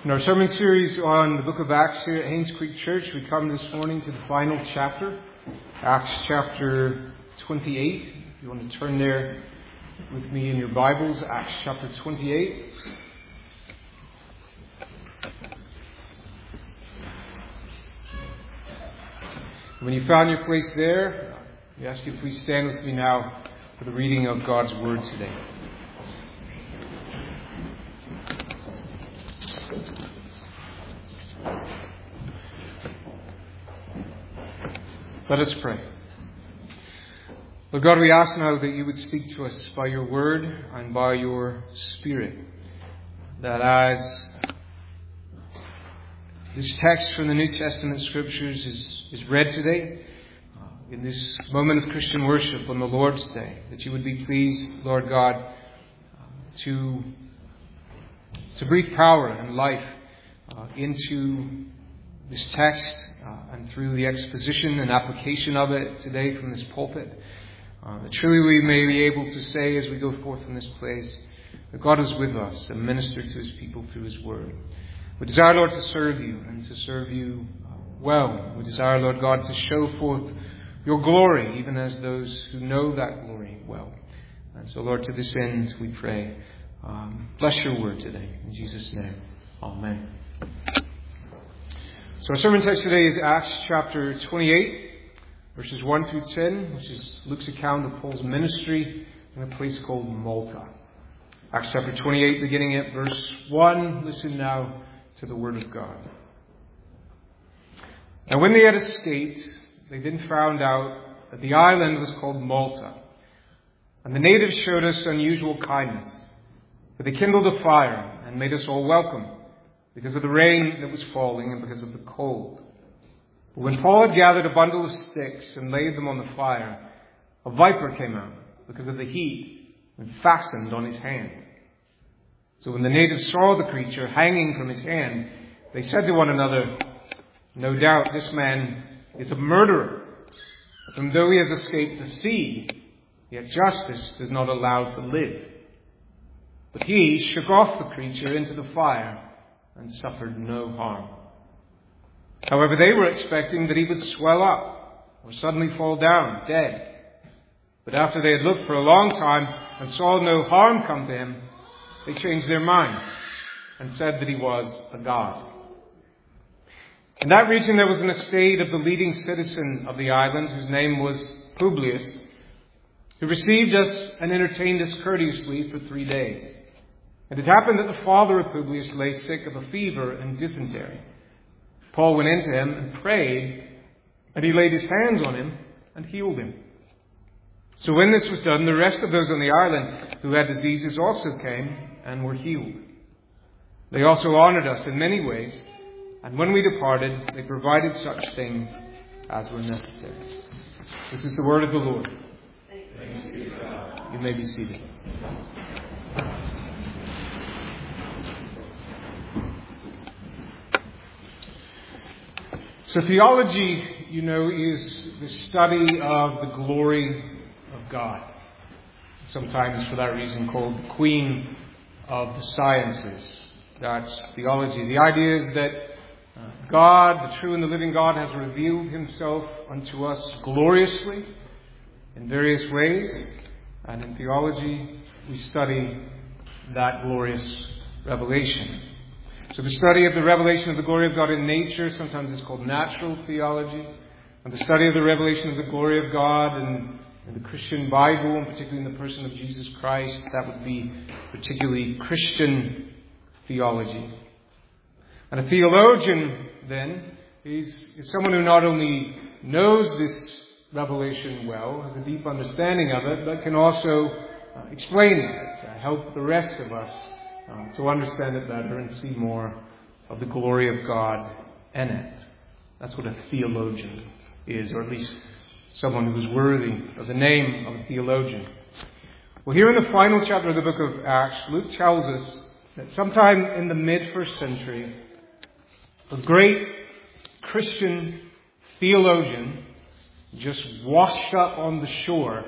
In our sermon series on the book of Acts here at Haynes Creek Church, we come this morning to the final chapter, Acts chapter 28. If you want to turn there with me in your Bibles, Acts chapter 28. When you found your place there, we ask you to please stand with me now for the reading of God's Word today. Let us pray. Lord God, we ask now that you would speak to us by your word and by your Spirit. That as this text from the New Testament Scriptures is read today, in this moment of Christian worship on the Lord's Day, that you would be pleased, Lord God, to breathe power and life into this text and through the exposition and application of it today from this pulpit. That truly we may be able to say as we go forth from this place that God is with us and minister to his people through his word. We desire, Lord, to serve you and to serve you well. We desire, Lord God, to show forth your glory, even as those who know that glory well. And so, Lord, to this end we pray. Bless your word today. In Jesus' name, amen. So our sermon text today is Acts chapter 28, verses 1 through 10, which is Luke's account of Paul's ministry in a place called Malta. Acts chapter 28, beginning at verse 1. Listen now to the word of God. Now when they had escaped, they then found out that the island was called Malta. And the natives showed us unusual kindness, for they kindled a fire and made us all welcome, because of the rain that was falling and because of the cold. But when Paul had gathered a bundle of sticks and laid them on the fire, a viper came out because of the heat and fastened on his hand. So when the natives saw the creature hanging from his hand, they said to one another, "No doubt this man is a murderer. And though he has escaped the sea, yet justice does not allow to live." But he shook off the creature into the fire and suffered no harm. However, they were expecting that he would swell up or suddenly fall down dead. But after they had looked for a long time and saw no harm come to him, they changed their minds and said that he was a god. In that region there was an estate of the leading citizen of the island, whose name was Publius, who received us and entertained us courteously for 3 days. And it happened that the father of Publius lay sick of a fever and dysentery. Paul went in to him and prayed, and he laid his hands on him and healed him. So when this was done, the rest of those on the island who had diseases also came and were healed. They also honored us in many ways, and when we departed, they provided such things as were necessary. This is the word of the Lord. Thanks be to God. You may be seated. So theology, is the study of the glory of God. Sometimes for that reason called the queen of the sciences. That's theology. The idea is that God, the true and the living God, has revealed himself unto us gloriously in various ways. And in theology, we study that glorious revelation. So the study of the revelation of the glory of God in nature, sometimes it's called natural theology. And the study of the revelation of the glory of God in the Christian Bible, and particularly in the person of Jesus Christ, that would be particularly Christian theology. And a theologian, then, is someone who not only knows this revelation well, has a deep understanding of it, but can also explain it, help the rest of us to understand it better and see more of the glory of God in it. That's what a theologian is, or at least someone who is worthy of the name of a theologian. Well, here in the final chapter of the book of Acts, Luke tells us that sometime in the mid-first century, a great Christian theologian just washed up on the shore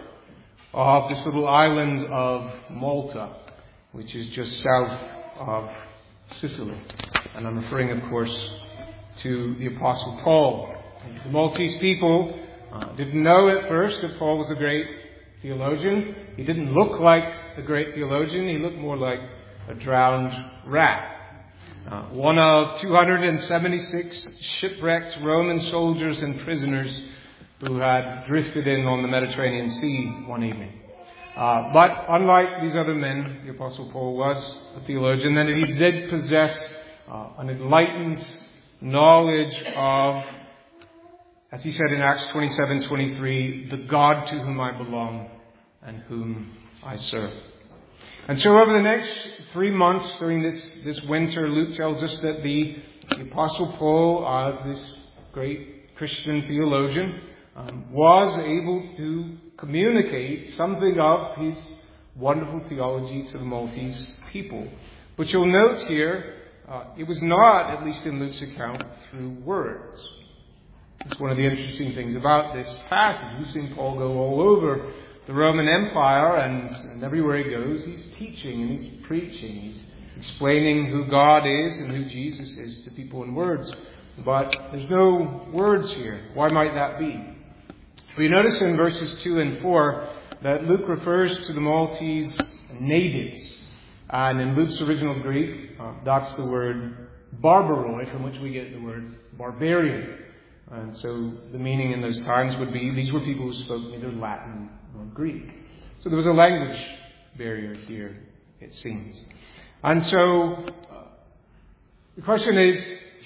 of this little island of Malta, which is just south of Sicily. And I'm referring, of course, to the Apostle Paul. The Maltese people didn't know at first that Paul was a great theologian. He didn't look like a great theologian. He looked more like a drowned rat. One of 276 shipwrecked Roman soldiers and prisoners who had drifted in on the Mediterranean Sea one evening. But unlike these other men, the Apostle Paul was a theologian, and he did possess an enlightened knowledge of, as he said in Acts 27:23, the God to whom I belong and whom I serve. And so over the next 3 months during this winter, Luke tells us that the Apostle Paul, as this great Christian theologian, was able to communicate something of his wonderful theology to the Maltese people. But you'll note here, it was not, at least in Luke's account, through words. It's one of the interesting things about this passage. We've seen Paul go all over the Roman Empire, and everywhere he goes, he's teaching and he's preaching. He's explaining who God is and who Jesus is to people in words. But there's no words here. Why might that be? We notice in verses 2 and 4 that Luke refers to the Maltese natives. And in Luke's original Greek, that's the word barbaroi, from which we get the word barbarian. And so the meaning in those times would be these were people who spoke neither Latin nor Greek. So there was a language barrier here, it seems. And so the question is,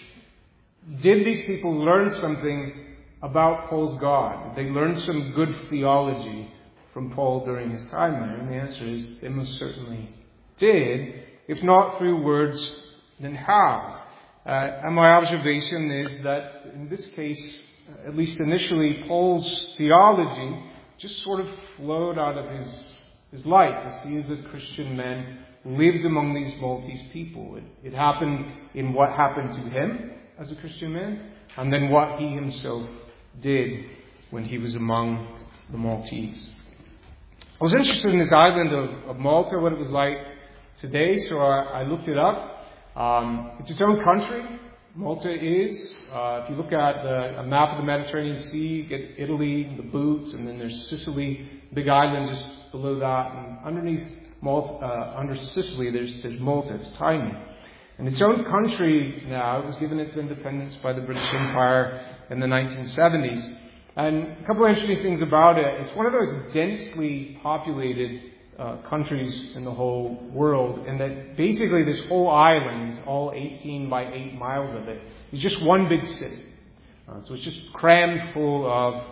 did these people learn something about Paul's God? Did they learn some good theology from Paul during his time there? And the answer is they most certainly did. If not through words, then how? And my observation is that in this case, at least initially, Paul's theology just sort of flowed out of his life as he, as a Christian man, lived among these Maltese people. It happened in what happened to him as a Christian man, and then what he himself did when he was among the Maltese. I was interested in this island of Malta, what it was like today, so I looked it up. It's its own country. Malta is. If you look at a map of the Mediterranean Sea, you get Italy, the Boots, and then there's Sicily, big island just below that. And underneath Malta, under Sicily, there's Malta. It's tiny. And its own country now. It was given its independence by the British Empire in the 1970s. And a couple of interesting things about it. It's one of those densely populated countries in the whole world, and that basically this whole island, all 18 by 8 miles of it, is just one big city. So it's just crammed full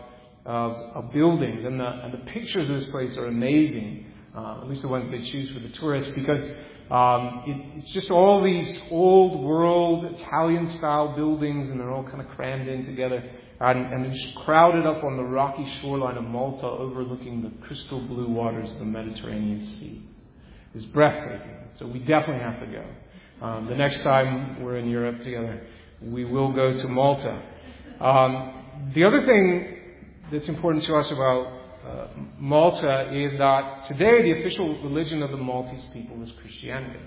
of buildings, and the pictures of this place are amazing, at least the ones they choose for the tourists, because it's just all these old world Italian-style buildings, and they're all kind of crammed in together. And they're just crowded up on the rocky shoreline of Malta overlooking the crystal blue waters of the Mediterranean Sea. It's breathtaking. So we definitely have to go. The next time we're in Europe together, we will go to Malta. The other thing that's important to us about Malta is that today the official religion of the Maltese people is Christianity.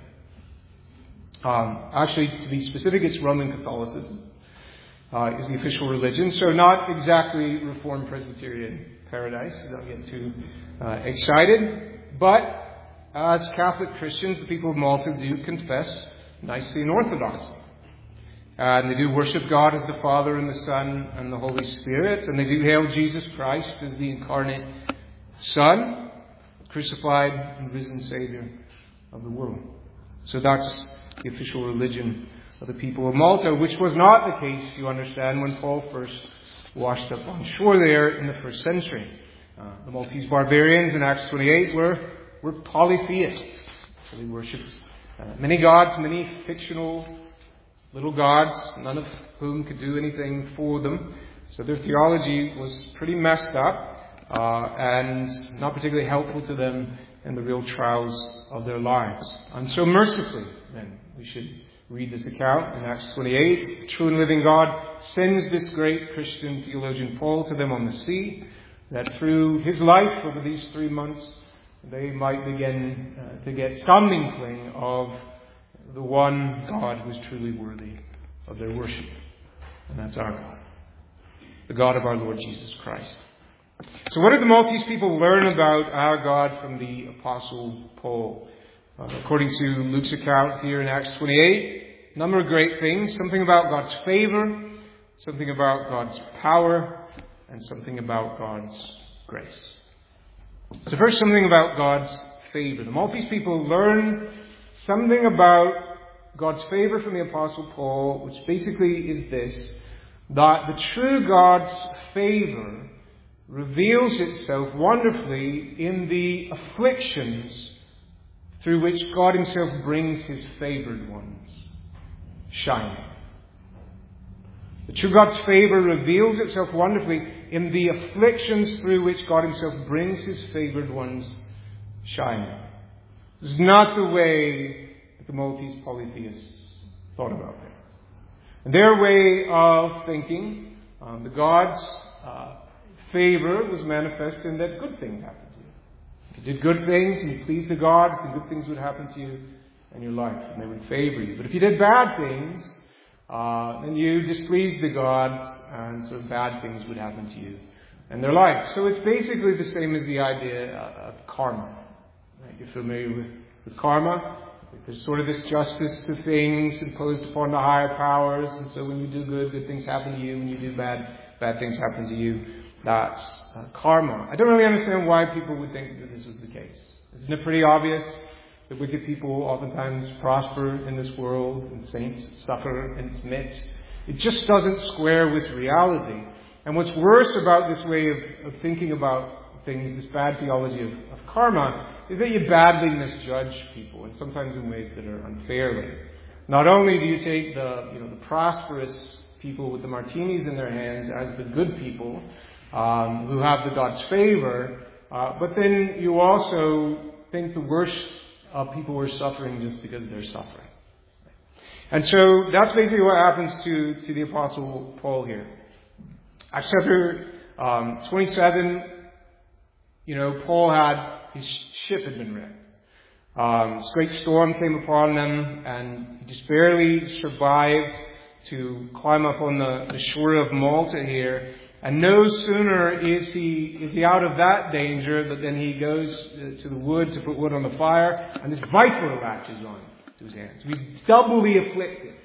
Actually, to be specific, it's Roman Catholicism. Is the official religion. So not exactly Reformed Presbyterian paradise. Don't get too excited. But as Catholic Christians, the people of Malta do confess Nicene Orthodoxy. And they do worship God as the Father and the Son and the Holy Spirit. And they do hail Jesus Christ as the incarnate Son, crucified and risen Savior of the world. So that's the official religion of the people of Malta, which was not the case, you understand, when Paul first washed up on shore there in the first century. The Maltese barbarians in Acts 28 were polytheists. So they worshipped many gods, many fictional little gods, none of whom could do anything for them. So their theology was pretty messed up and not particularly helpful to them in the real trials of their lives. And so mercifully, then, we should read this account in Acts 28. True and living God sends this great Christian theologian Paul to them on the sea, that through his life over these 3 months, they might begin to get some inkling of the one God who is truly worthy of their worship. And that's our God, the God of our Lord Jesus Christ. So what did the Maltese people learn about our God from the Apostle Paul? According to Luke's account here in Acts 28, a number of great things. Something about God's favor, something about God's power, and something about God's grace. So first, something about God's favor. The Maltese people learn something about God's favor from the Apostle Paul, which basically is this, that the true God's favor reveals itself wonderfully in the afflictions through which God himself brings his favored ones shining. The true God's favor reveals itself wonderfully in the afflictions through which God himself brings his favored ones shining. This is not the way that the Maltese polytheists thought about things. And their way of thinking, the God's favor was manifest in that good things happened to you. If you did good things and you pleased the gods, the good things would happen to you in your life, and they would favor you. But if you did bad things, then you displeased the gods, and so bad things would happen to you in their life. So it's basically the same as the idea of karma. Right? You're familiar with karma? There's sort of this justice to things imposed upon the higher powers, and so when you do good, good things happen to you. When you do bad, bad things happen to you. That's karma. I don't really understand why people would think that this was the case. Isn't it pretty obvious that wicked people oftentimes prosper in this world and saints suffer in its midst? It just doesn't square with reality. And what's worse about this way of thinking about things, this bad theology of karma, is that you badly misjudge people, and sometimes in ways that are unfairly. Not only do you take the prosperous people with the martinis in their hands as the good people, who have the God's favor, but then you also think the worst of people who are suffering just because they're suffering. And so that's basically what happens to the Apostle Paul here. Acts chapter 27, Paul his ship had been wrecked. This great storm came upon them, and he just barely survived to climb up on the shore of Malta here. And no sooner is he out of that danger, but then he goes to the wood to put wood on the fire, and this viper latches on to his hands. He's doubly afflicted.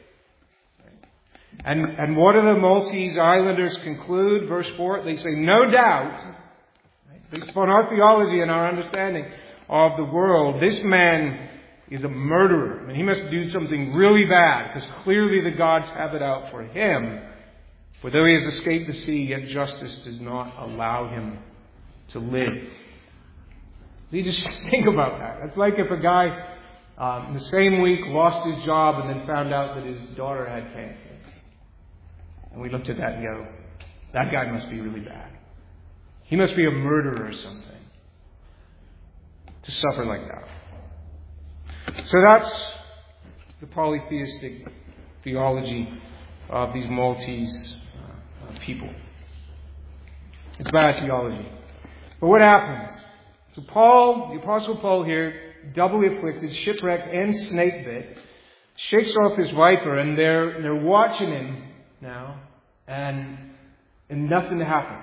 And what do the Maltese islanders conclude? Verse 4, they say, no doubt, based upon our theology and our understanding of the world, this man is a murderer. I mean, he must do something really bad, because clearly the gods have it out for him. For though he has escaped the sea, yet justice does not allow him to live. You just think about that. It's like if a guy in the same week lost his job and then found out that his daughter had cancer. And we looked at that and go, that guy must be really bad. He must be a murderer or something to suffer like that. So that's the polytheistic theology of these Maltese people. It's bad theology. But what happens? So Paul, the Apostle Paul here, doubly afflicted, shipwrecked, and snake bit, shakes off his viper, and they're watching him now, and nothing happens.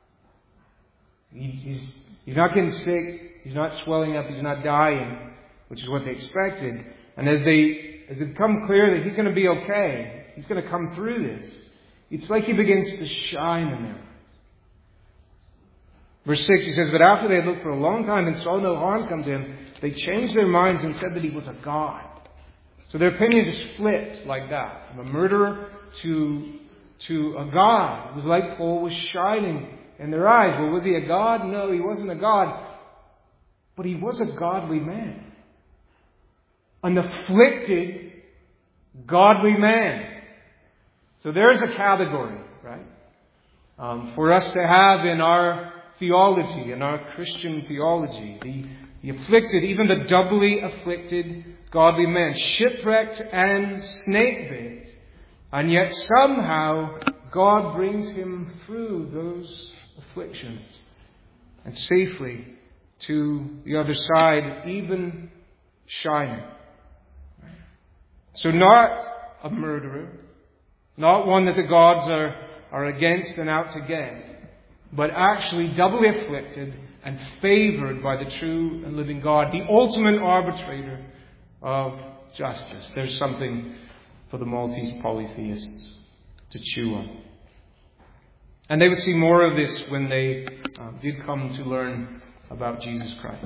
He's not getting sick, he's not swelling up, he's not dying, which is what they expected. And as it become clear that he's going to be okay, he's going to come through this, it's like he begins to shine in them. Verse 6, he says, but after they had looked for a long time and saw no harm come to him, they changed their minds and said that he was a god. So their opinion just flipped like that. From a murderer to a god. It was like Paul was shining in their eyes. Well, was he a god? No, he wasn't a god. But he was a godly man. An afflicted, godly man. So there's a category, right? For us to have in our theology, in our Christian theology, the afflicted, even the doubly afflicted godly man, shipwrecked and snake bit, and yet somehow God brings him through those afflictions and safely to the other side, even shining. So not a murderer, not one that the gods are against and out to get, but actually doubly afflicted and favored by the true and living God, the ultimate arbitrator of justice. There's something for the Maltese polytheists to chew on. And they would see more of this when they did come to learn about Jesus Christ.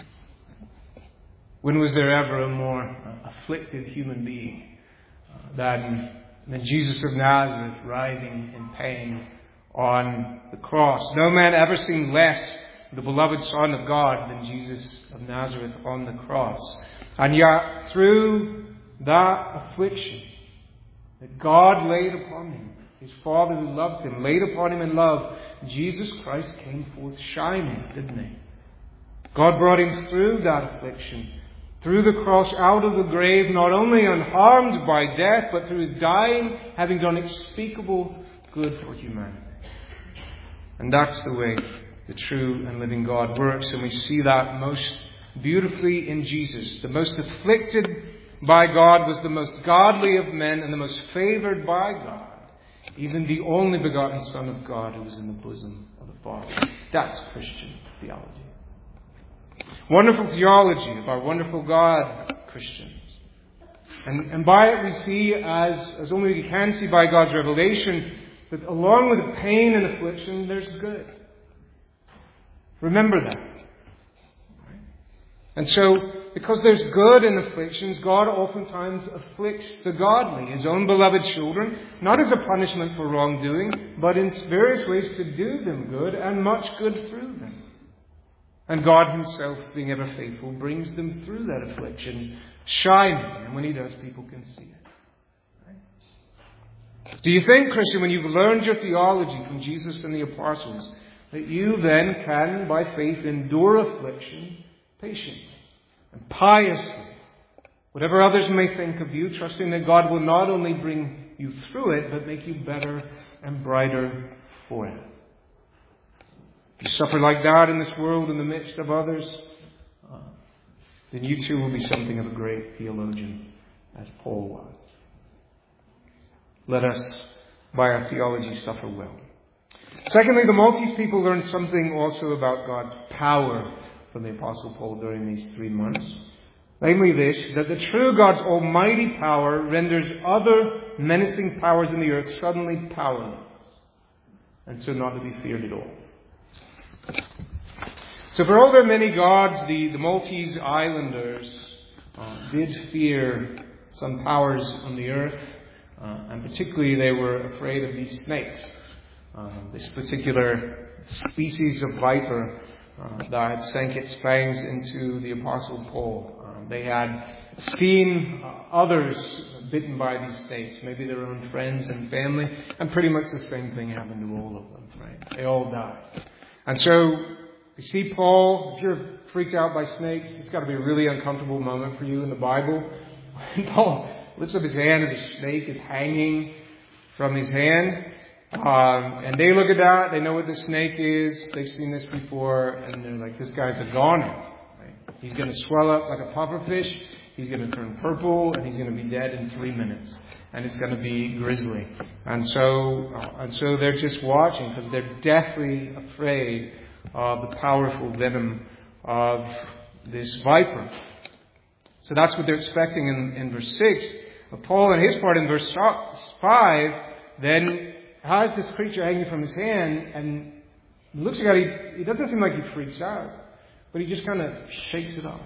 When was there ever a more afflicted human being than Jesus of Nazareth writhing in pain on the cross? No man ever seemed less the beloved Son of God than Jesus of Nazareth on the cross. And yet, through that affliction that God laid upon him, his Father who loved him, laid upon him in love, Jesus Christ came forth shining, didn't he? God brought him through that affliction, through the cross, out of the grave, not only unharmed by death, but through his dying, having done unspeakable good for humanity. And that's the way the true and living God works, and we see that most beautifully in Jesus. The most afflicted by God was the most godly of men and the most favored by God, even the only begotten Son of God who was in the bosom of the Father. That's Christian theology. Wonderful theology of our wonderful God, Christians. And by it we see, as only we can see by God's revelation, that along with the pain and affliction, there's good. Remember that. And so, because there's good in afflictions, God oftentimes afflicts the godly, his own beloved children, not as a punishment for wrongdoing, but in various ways to do them good and much good through them. And God himself, being ever faithful, brings them through that affliction, shining. And when he does, people can see it. Right? Do you think, Christian, when you've learned your theology from Jesus and the apostles, that you then can, by faith, endure affliction patiently and piously, whatever others may think of you, trusting that God will not only bring you through it, but make you better and brighter for it? If you suffer like that in this world in the midst of others, then you too will be something of a great theologian, as Paul was. Let us, by our theology, suffer well. Secondly, the Maltese people learned something also about God's power from the Apostle Paul during these 3 months. Namely this, that the true God's almighty power renders other menacing powers in the earth suddenly powerless, and so not to be feared at all. So for all their many gods, the Maltese islanders did fear some powers on the earth, and particularly they were afraid of these snakes. This particular species of viper that had sank its fangs into the Apostle Paul. They had seen others bitten by these snakes, maybe their own friends and family, and pretty much the same thing happened to all of them, right? They all died. And so, you see Paul, if you're freaked out by snakes, it's got to be a really uncomfortable moment for you in the Bible. Paul lifts up his hand and the snake is hanging from his hand. And they look at that, they know what the snake is, they've seen this before, and they're like, this guy's a goner. Right? He's going to swell up like a pufferfish, he's going to turn purple, and he's going to be dead in 3 minutes. And it's going to be grisly. And so they're just watching because they're deathly afraid of the powerful venom of this viper. So that's what they're expecting in verse 6. But Paul, in his part in verse 5, then has this creature hanging from his hand, and looks like he doesn't seem like he freaks out, but he just kind of shakes it off.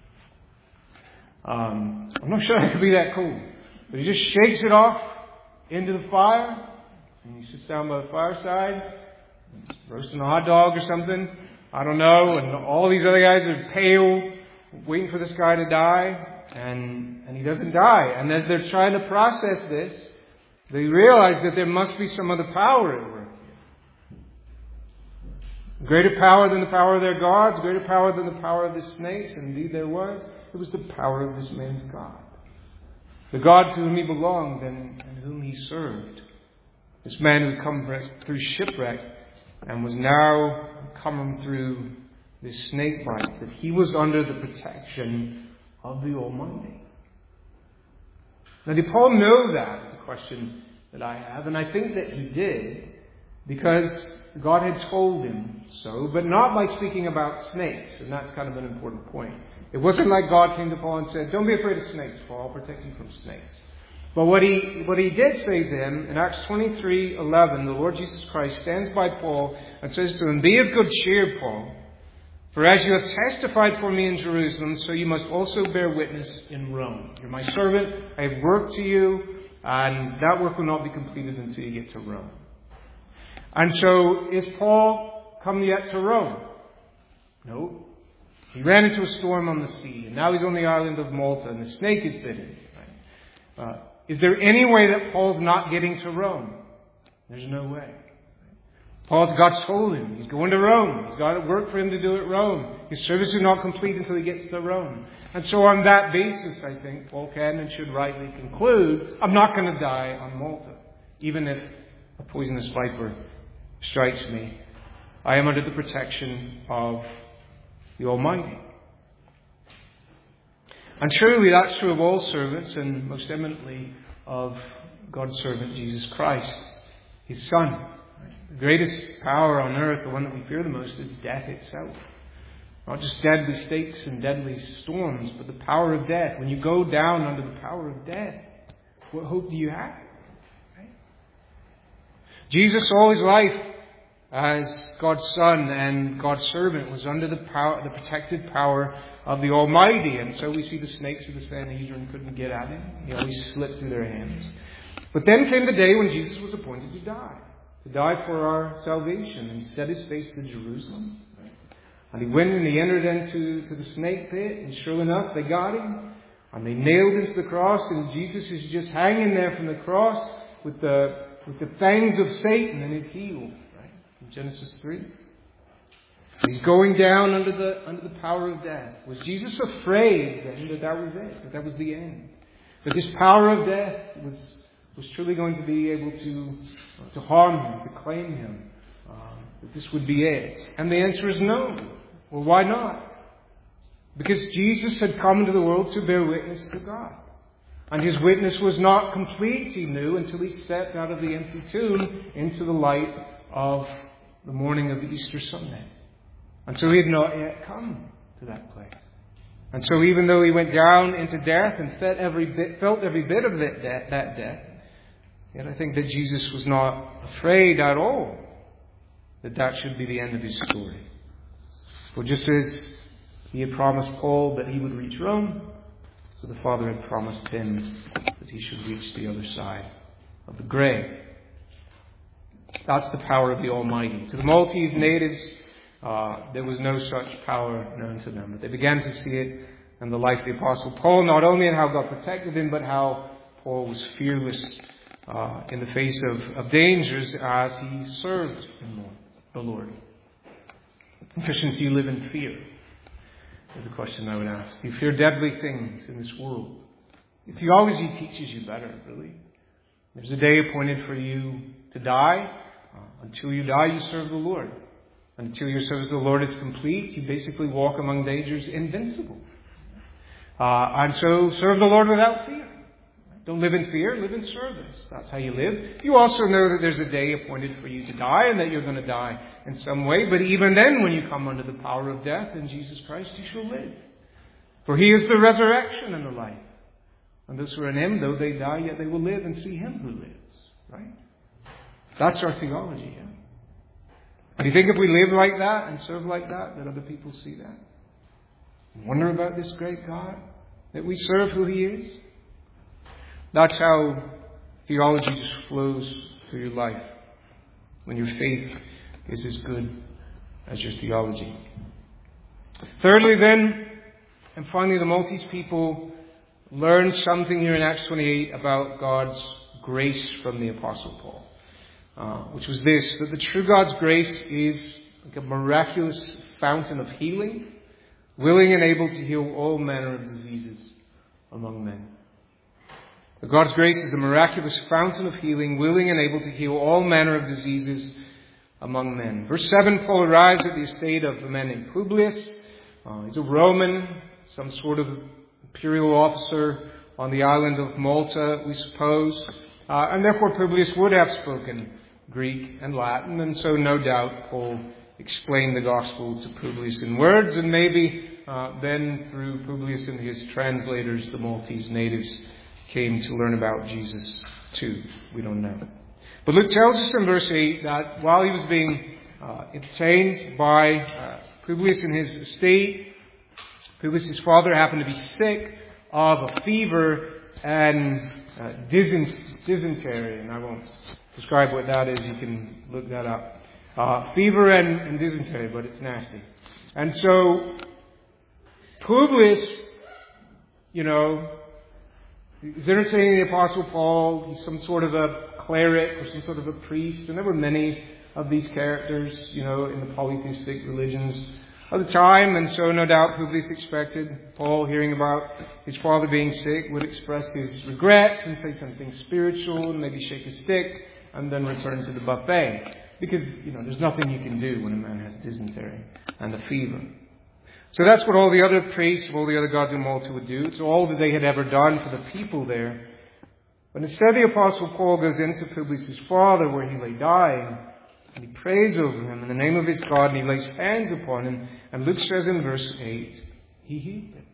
I'm not sure it could be that cool, but he just shakes it off into the fire, and he sits down by the fireside, roasting a hot dog or something, I don't know, and all these other guys are pale, waiting for this guy to die, and he doesn't die. And as they're trying to process this, they realize that there must be some other power at work here. Greater power than the power of their gods, greater power than the power of the snakes. And indeed there was. It was the power of this man's God. The God to whom he belonged and whom he served. This man who had come through shipwreck and was now coming through this snake bite, that he was under the protection of the Almighty. Now, did Paul know that? It's a question that I have. And I think that he did, because God had told him so, but not by speaking about snakes. And that's kind of an important point. It wasn't like God came to Paul and said, don't be afraid of snakes, Paul. I'll protect you from snakes. But what he did say to him, in Acts 23:11, the Lord Jesus Christ stands by Paul and says to him, be of good cheer, Paul. For as you have testified for me in Jerusalem, so you must also bear witness in Rome. You're my servant. I have work to you. And that work will not be completed until you get to Rome. And so, is Paul come yet to Rome? No. He ran into a storm on the sea, and now he's on the island of Malta, and the snake is bitten. Right? Is there any way that Paul's not getting to Rome? There's no way. God's told him he's going to Rome. He's got work for him to do at Rome. His service is not complete until he gets to Rome. And so on that basis, I think Paul can and should rightly conclude, I'm not going to die on Malta. Even if a poisonous viper strikes me, I am under the protection of the Almighty. And truly that's true of all servants, and most eminently of God's servant Jesus Christ, His Son. The greatest power on earth, the one that we fear the most, is death itself. Not just deadly stakes and deadly storms, but the power of death. When you go down under the power of death, what hope do you have? Right? Jesus, all his life as God's Son and God's servant, was under the protective power of the Almighty. And so we see the snakes of the Sanhedrin couldn't get at him. He always slipped through their hands. But then came the day when Jesus was appointed to die for our salvation. And he set his face to Jerusalem. And he went and he entered into the snake pit. And sure enough, they got him. And they nailed him to the cross. And Jesus is just hanging there from the cross with the fangs of Satan in his heel. Right? In Genesis 3. He's going down under the power of death. Was Jesus afraid then that was it? That was the end? That this power of death was truly going to be able to harm him, to claim him? That this would be it? And the answer is no. Well, why not? Because Jesus had come into the world to bear witness to God. And his witness was not complete, he knew, until he stepped out of the empty tomb into the light of the morning of the Easter Sunday. And so he had not yet come to that place. And so even though he went down into death and felt every bit of that death, yet I think that Jesus was not afraid at all that should be the end of his story. For just as he had promised Paul that he would reach Rome, so the Father had promised him that he should reach the other side of the grave. That's the power of the Almighty. To the Maltese natives, there was no such power known to them. But they began to see it in the life of the Apostle Paul, not only in how God protected him, but how Paul was fearless in the face of dangers as he served the Lord. Christians, do you live in fear? Is a question I would ask. Do you fear deadly things in this world? Theology teaches you better, really. There's a day appointed for you to die. Until you die, you serve the Lord. Until your service to the Lord is complete, you basically walk among dangers invincible. And so serve the Lord without fear. Don't live in fear, live in service. That's how you live. You also know that there's a day appointed for you to die and that you're going to die in some way. But even then, when you come under the power of death in Jesus Christ, you shall live. For he is the resurrection and the life. And those who are in him, though they die, yet they will live and see him who lives. Right? That's our theology. Yeah? Do you think if we live like that and serve like that other people see that? And wonder about this great God that we serve, who he is? That's how theology just flows through your life. When your faith is as good as your theology. Thirdly then, and finally, the Maltese people learned something here in Acts 28 about God's grace from the Apostle Paul. Which was this, that the true God's grace is like a miraculous fountain of healing, willing and able to heal all manner of diseases among men. That God's grace is a miraculous fountain of healing, willing and able to heal all manner of diseases among men. Verse 7, Paul arrives at the estate of a man named Publius. He's a Roman, some sort of imperial officer on the island of Malta, we suppose. And therefore Publius would have spoken Greek and Latin, and so no doubt Paul explained the gospel to Publius in words, and maybe then through Publius and his translators, the Maltese natives came to learn about Jesus too. We don't know. But Luke tells us in verse 8 that while he was being entertained by Publius in his estate, Publius' father happened to be sick of a fever and dysentery, and I won't describe what that is. You can look that up. Fever and dysentery, but it's nasty. And so Publius, he's entertaining the Apostle Paul. He's some sort of a cleric or some sort of a priest, and there were many of these characters, in the polytheistic religions of the time, and so no doubt Publius expected Paul, hearing about his father being sick, would express his regrets and say something spiritual and maybe shake a stick and then return to the buffet. Because, there's nothing you can do when a man has dysentery and a fever. So that's what all the other priests of all the other gods in Malta would do. It's all that they had ever done for the people there. But instead the Apostle Paul goes into Publius' father where he lay dying, and he prays over him in the name of his God, and he lays hands upon him. And Luke says in verse 8, he healed him.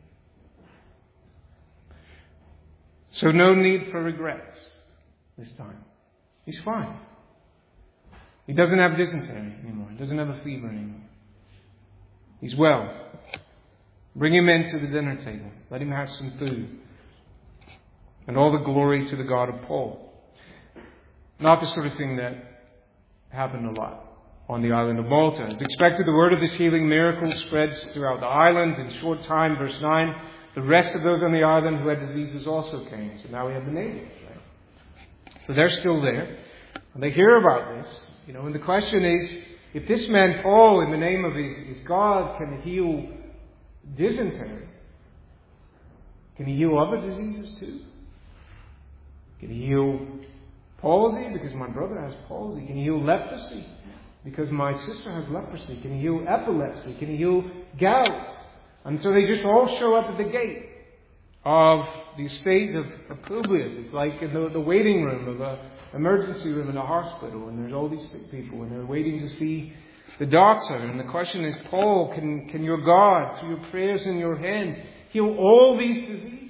So no need for regrets this time. He's fine. He doesn't have dysentery anymore. He doesn't have a fever anymore. He's well. Bring him into the dinner table. Let him have some food. And all the glory to the God of Paul. Not the sort of thing that happened a lot on the island of Malta. As expected, the word of this healing miracle spreads throughout the island. In short time, verse 9, the rest of those on the island who had diseases also came. So now we have the natives, right? So they're still there. And they hear about this. And the question is, if this man Paul, in the name of his God, can heal dysentery, can he heal other diseases too? Can he heal palsy because my brother has palsy? Can he heal leprosy because my sister has leprosy? Can he heal epilepsy? Can he heal gout? And so they just all show up at the gate of the estate of Publius. It's like in the waiting room of an emergency room in a hospital, and there's all these sick people, and they're waiting to see the doctor. And the question is, Paul, can your God, through your prayers in your hands, heal all these diseases?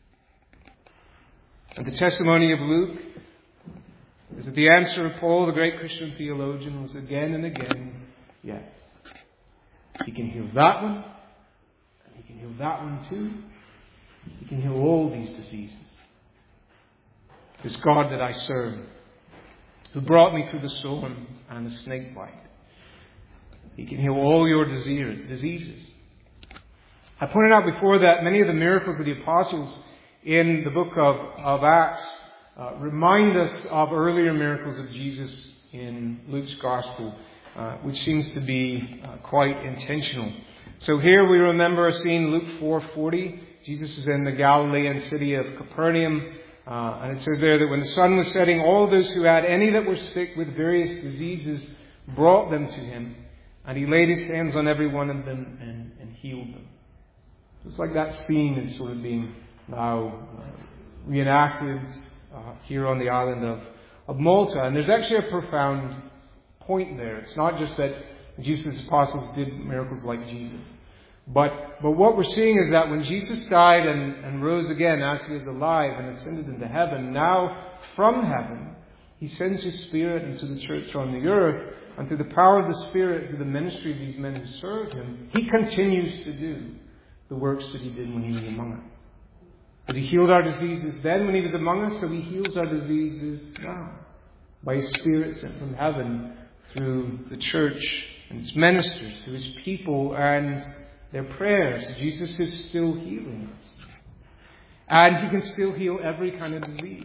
And the testimony of Luke is that the answer of Paul, the great Christian theologian, was again and again, yes. He can heal that one, and he can heal that one too. He can heal all these diseases. This God that I serve, who brought me through the storm and the snake bite, He can heal all your diseases. I pointed out before that many of the miracles of the apostles in the book of Acts remind us of earlier miracles of Jesus in Luke's Gospel, which seems to be quite intentional. So here we remember a scene, Luke 4:40. Jesus is in the Galilean city of Capernaum. And it says there that when the sun was setting, all those who had any that were sick with various diseases brought them to him. And he laid his hands on every one of them and healed them. It's like that scene is sort of being now reenacted here on the island of Malta. And there's actually a profound point there. It's not just that Jesus' apostles did miracles like Jesus. But what we're seeing is that when Jesus died and rose again as he is alive and ascended into heaven, now from heaven, he sends his Spirit into the church on the earth, and through the power of the Spirit, through the ministry of these men who serve him, he continues to do the works that he did when he was among us. As he healed our diseases then when he was among us, so he heals our diseases now by his Spirit sent from heaven through the church and its ministers, through his people and their prayers. Jesus is still healing us. And he can still heal every kind of disease.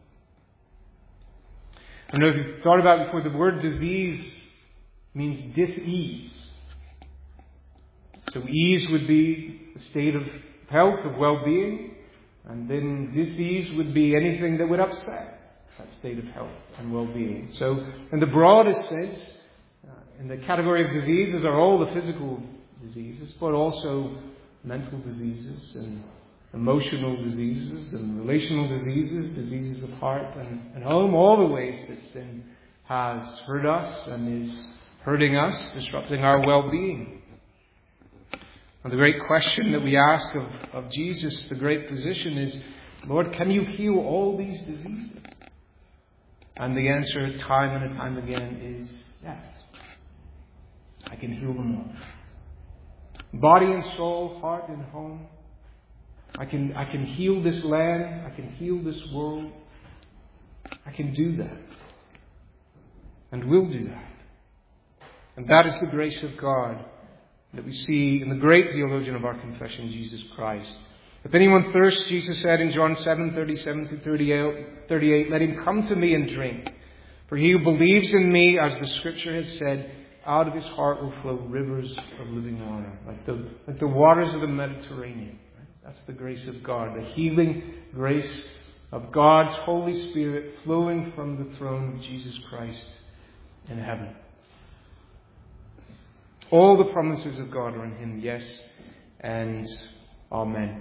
I don't know if you've thought about it before, the word disease means dis-ease. So ease would be a state of health, of well-being. And then disease would be anything that would upset that state of health and well-being. So in the broadest sense, in the category of diseases are all the physical diseases, but also mental diseases and emotional diseases and relational diseases, diseases of heart and home, all the ways that sin has hurt us and is hurting us, disrupting our well-being. And the great question that we ask of Jesus, the great physician, is, Lord, can you heal all these diseases? And the answer time and time again is yes. I can heal them all. Body and soul, heart and home. I can heal this land. I can heal this world. I can do that. And will do that. And that is the grace of God that we see in the great theologian of our confession, Jesus Christ. If anyone thirsts, Jesus said in John 7:37-38, let him come to me and drink. For he who believes in me, as the Scripture has said, out of his heart will flow rivers of living water, like the waters of the Mediterranean. Right? That's the grace of God, the healing grace of God's Holy Spirit flowing from the throne of Jesus Christ in heaven. All the promises of God are in him, yes and amen.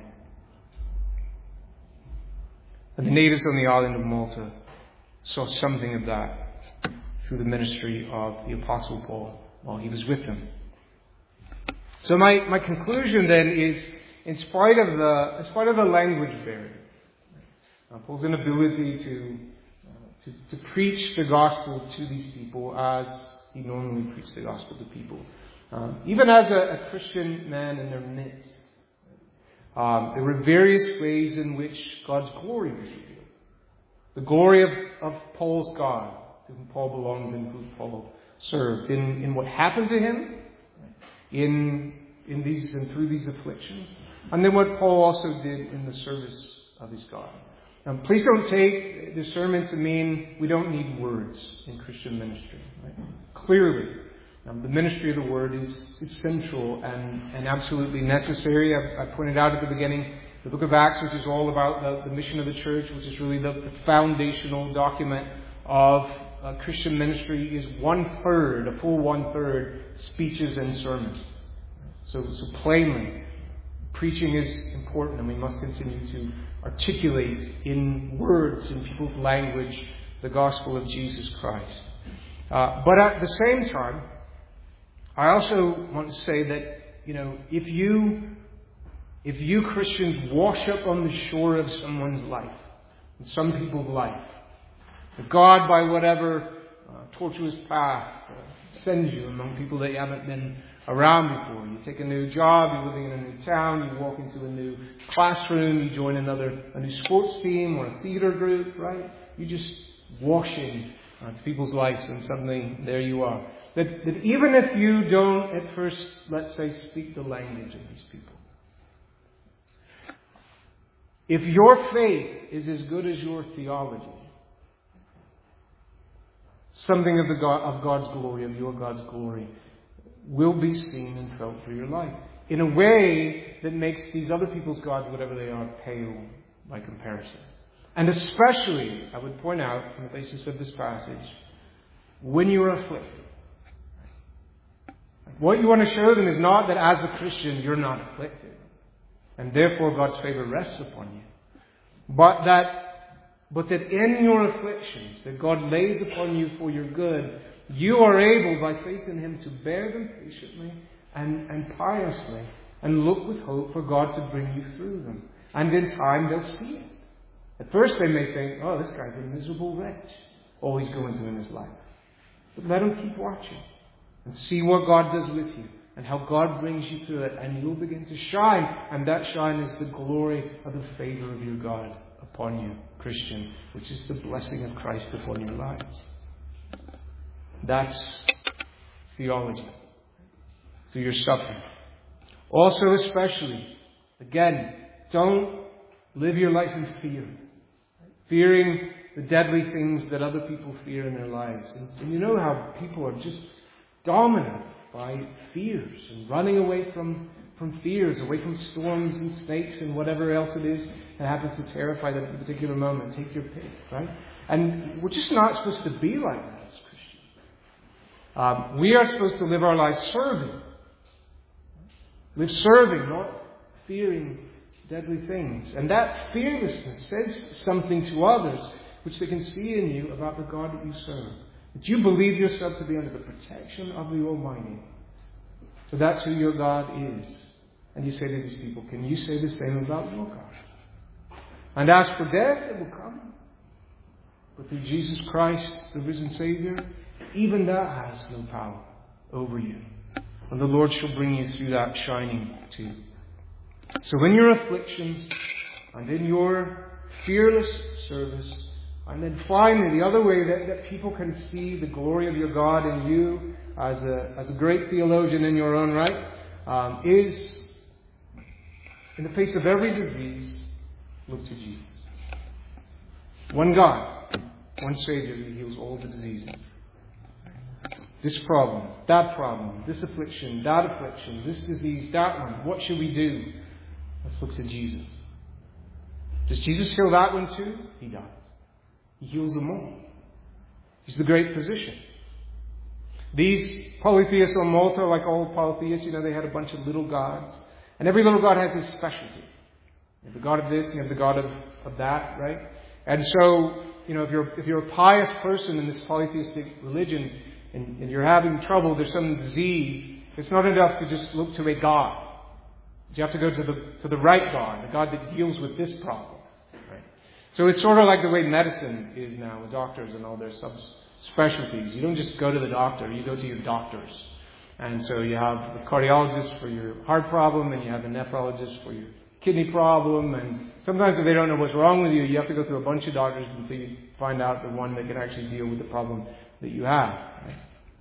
And the natives on the island of Malta saw something of that through the ministry of the Apostle Paul while he was with them. So my conclusion then is, in spite of the language barrier, Paul's inability to preach the gospel to these people as he normally preached the gospel to people, even as a Christian man in their midst, there were various ways in which God's glory was revealed. The glory of Paul's God, to whom Paul belonged and whom Paul served, in what happened to him, in these and through these afflictions, and then what Paul also did in the service of his God. Please don't take the sermon to mean we don't need words in Christian ministry. Right? Clearly, the ministry of the Word is central and absolutely necessary. I pointed out at the beginning, the book of Acts, which is all about the mission of the church, which is really the foundational document of Christian ministry, is a full one-third, speeches and sermons. So plainly, preaching is important, and we must continue to articulate in words, in people's language, the gospel of Jesus Christ. But at the same time, I also want to say that, if you Christians wash up on the shore of someone's life, in some people's life, that God, by whatever tortuous path, sends you among people that you haven't been around before. You take a new job, you're living in a new town, you walk into a new classroom, you join a new sports team or a theater group, right? You just wash in to people's lives, and suddenly there you are. That even if you don't at first, let's say, speak the language of these people, if your faith is as good as your theology, something of God's glory, of your God's glory, will be seen and felt through your life in a way that makes these other people's gods, whatever they are, pale by comparison. And especially, I would point out, on the basis of this passage, when you are afflicted. What you want to show them is not that as a Christian you're not afflicted, and therefore God's favor rests upon you, but that in your afflictions that God lays upon you for your good, you are able, by faith in Him, to bear them patiently and piously, and look with hope for God to bring you through them. And in time they'll see it. At first they may think, oh, this guy's a miserable wretch, all he's going through in his life. But let him keep watching and see what God does with you and how God brings you through it, and you'll begin to shine. And that shine is the glory of the favor of your God upon you, Christian, which is the blessing of Christ upon your lives. That's theology. Through your suffering. Also, especially, again, don't live your life in fear. Fearing the deadly things that other people fear in their lives. And you know how people are just dominated by fears and running away from fears, away from storms and snakes and whatever else it is that happens to terrify them at a particular moment. Take your pick, right? And we're just not supposed to be like that as Christians. We are supposed to live our lives serving. Live serving, not fearing deadly things. And that fearlessness says something to others which they can see in you about the God that you serve. That you believe yourself to be under the protection of the Almighty. So that's who your God is. And you say to these people, can you say the same about your God? And as for death, it will come. But through Jesus Christ, the risen Savior, even that has no power over you. And the Lord shall bring you through that shining too. So in your afflictions and in your fearless service, and then finally the other way that people can see the glory of your God in you as a great theologian in your own right, is in the face of every disease, look to Jesus. One God, one Savior who heals all the diseases. This problem, this affliction, this disease, that one. What should we do? Let's look to Jesus. Does Jesus heal that one too? He does. He heals them all. He's the great physician. These polytheists on Malta, like all polytheists, they had a bunch of little gods. And every little god has his specialty. You have the god of this, you have the god of that, right? And so, if you're a pious person in this polytheistic religion and you're having trouble, there's some disease, it's not enough to just look to a god. You have to go to the right God, the God that deals with this problem. Right? So it's sort of like the way medicine is now with doctors and all their subspecialties. You don't just go to the doctor, you go to your doctors. And so you have the cardiologist for your heart problem, and you have the nephrologist for your kidney problem. And sometimes if they don't know what's wrong with you, you have to go through a bunch of doctors until you find out the one that can actually deal with the problem that you have. Right?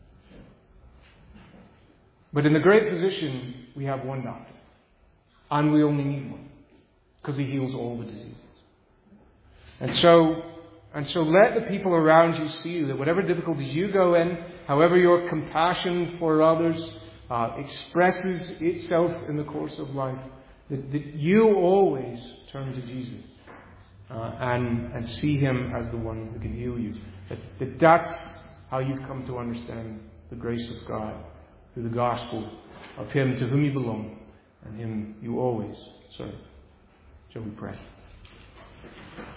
But in the great physician, we have one doctor. And we only need one, because he heals all the diseases. And so let the people around you see you, that whatever difficulties you go in, however your compassion for others expresses itself in the course of life, that you always turn to Jesus and see Him as the one who can heal you. That's how you've come to understand the grace of God through the gospel of Him to whom you belong. And Him you always serve. Shall we pray?